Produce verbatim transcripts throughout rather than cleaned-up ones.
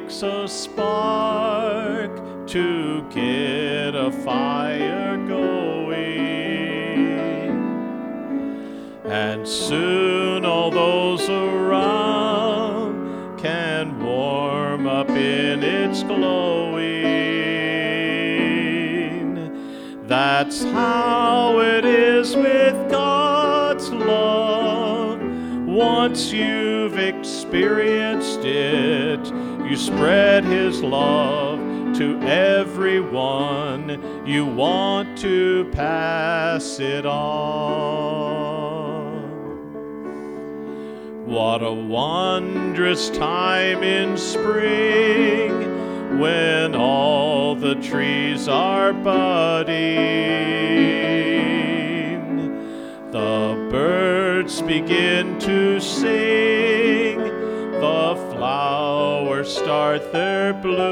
takes a spark to get a fire going, and soon all those around can warm up in its glowing. That's how it is with God's love. Once you've experienced it, you spread His love to everyone you want to pass it on. What a wondrous time in spring, when all the trees are budding. The birds begin to sing, the flowers start their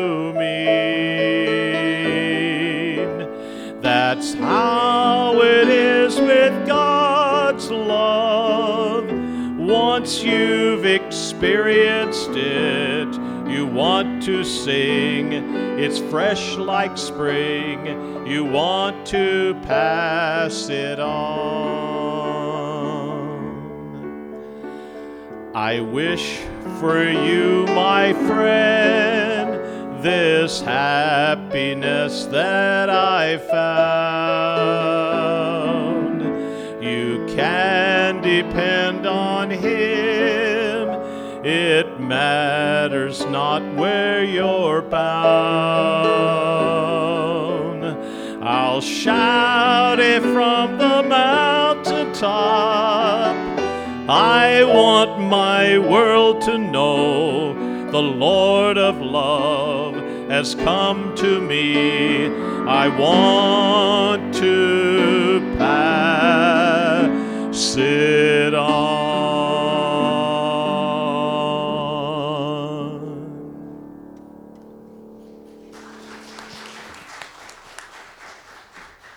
blooming. That's how it is with God's love. Once you've experienced it, you want to sing. It's fresh like spring. You want to pass it on. I wish for you, my friend, this happiness that I found. You can depend on Him. It matters not where you're bound. I'll shout it from the mountaintop. I want my world to know the Lord of love has come to me. I want to pass it